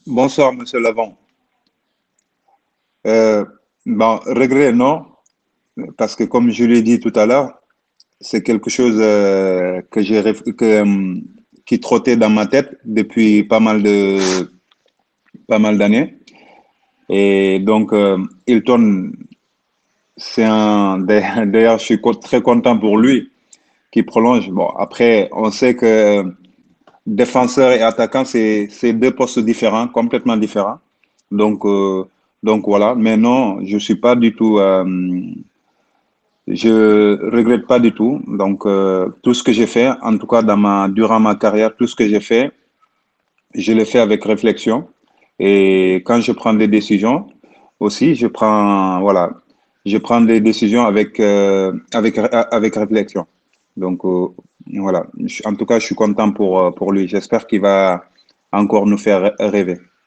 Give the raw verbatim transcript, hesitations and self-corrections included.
Bonsoir, Monsieur Lavon. Euh, bon, regret, non, parce que comme je l'ai dit tout à l'heure, c'est quelque chose euh, que j'ai réf- que, euh, qui trottait dans ma tête depuis pas mal de pas mal d'années. Et donc, euh, Hilton, c'est un. D'ailleurs, je suis co- très content pour lui qui prolonge. Bon, après, on sait que défenseur et attaquant, c'est c'est deux postes différents, complètement différents. Donc, euh, donc voilà. Mais non, je suis pas du tout. euh, Je regrette pas du tout. Donc, euh, tout ce que j'ai fait, en tout cas dans ma, durant ma carrière, tout ce que j'ai fait, je le fais avec réflexion. Et quand je prends des décisions, aussi, je prends, voilà, je prends des décisions avec, euh, avec, avec réflexion. Donc, euh, voilà. Je- En tout cas, je suis content pour, euh, pour lui. J'espère qu'il va encore nous faire rêver.